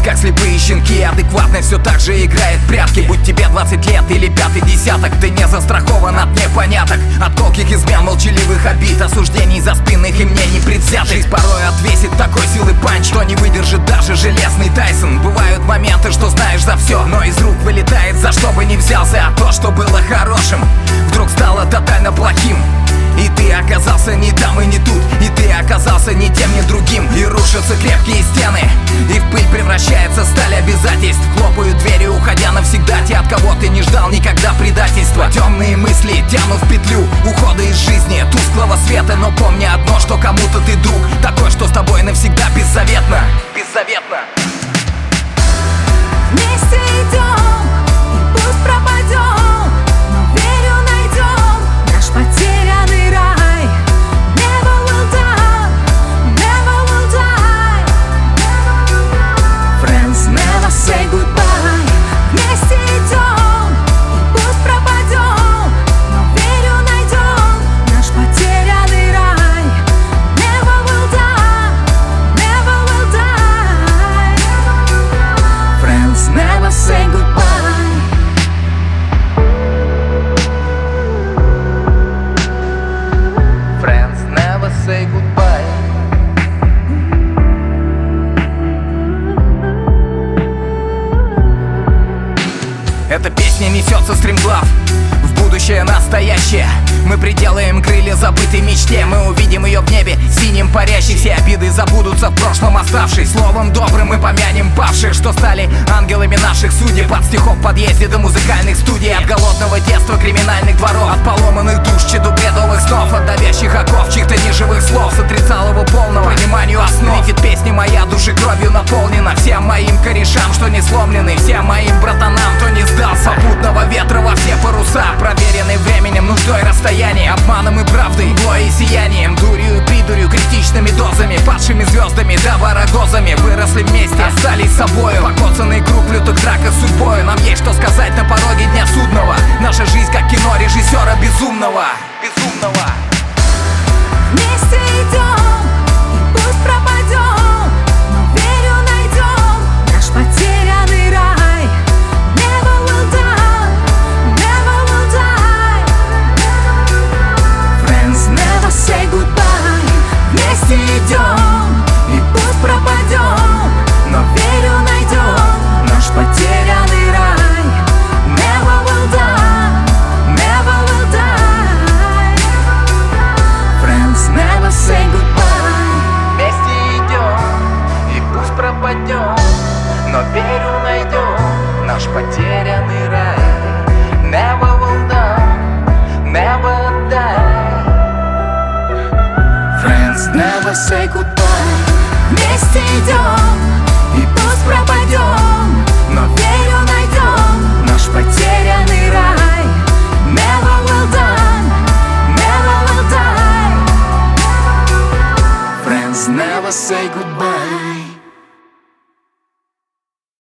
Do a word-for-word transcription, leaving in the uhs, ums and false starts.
как слепые щенки. Адекватность все так же играет в прятки. Будь тебе двадцать лет или пятый десяток, ты не застрахован от непоняток, от колких измен, молчаливых обид, осуждений за спинных и мнений предвзятых. Жизнь порой отвесит такой силы панч, что не выдержит даже железный Тайсон. Бывают моменты, что знаешь за все, но из рук вылетает за что бы ни взялся. А то, что было хорошим, вдруг стало тотально плохим. И ты оказался не там и не тут, и ты оказался ни тем, ни другим. И рушатся крепкие стены, и в пыль превращается сталь обязательств. Хлопают двери, уходя навсегда те, от кого ты не ждал никогда предательства. Темные мысли тянут в петлю ухода из жизни, тусклого света. Но помни одно, что кому-то ты друг, такой, что с тобой навсегда беззаветно. Беззаветно. Вместе идем, и пусть пропадем, но верю найдем наш потерянный рай. Never will die, never will die. Friends never say goodbye. Вместе идем, и пусть пропадем, но верю найдем наш потерянный рай. Never will die, never will die. Friends never say goodbye. Friends never say goodbye. Эта песня несется стремглав в будущее настоящее. Мы приделаем крылья забытой мечте. Мы увидим ее в небе синим парящей. Все обиды забудутся в прошлом оставшись. Словом добрым мы помянем павших, что стали ангелами наших судеб. От стихов в подъезде до музыкальных студий, от голодного детства криминальных дворов, от поломанных душ до бредовых снов, от давящих оков чьих-то неживых слов, с отрицалого полного пониманию основ. Видит песня моя души кровью наполнена. Всем моим корешам, что не сломлены, всем моим братанам, кто не сдался. Попутного ветра во все паруса, проверенный временем, нуждой, расстоянием, обманом и правдой, мглой и сиянием, дурью и придурью, критичными дозами, падшими звездами да барагозами. Выросли вместе, остались собою, покоцанный круг лютых драк и судьбою. Нам есть что сказать на пороге дня судного. Наша жизнь как кино режиссера безумного. Безумного. Вместе идем, и пусть пропадем, но верю найдем наш потерянный рай. Never will die, never will die. Friends never say goodbye. Вместе идем, и пусть пропадем, но верю найдем наш потерянный рай. Never will die, never will die. Friends never say goodbye. Вместе идем, и пусть пропадем, но верю найдем наш потерянный рай. Never will die, never die. Friends never say goodbye. Вместе идем, и пусть пропадем, но верю найдем наш потерянный рай. Never will die, never will die. Friends never say goodbye.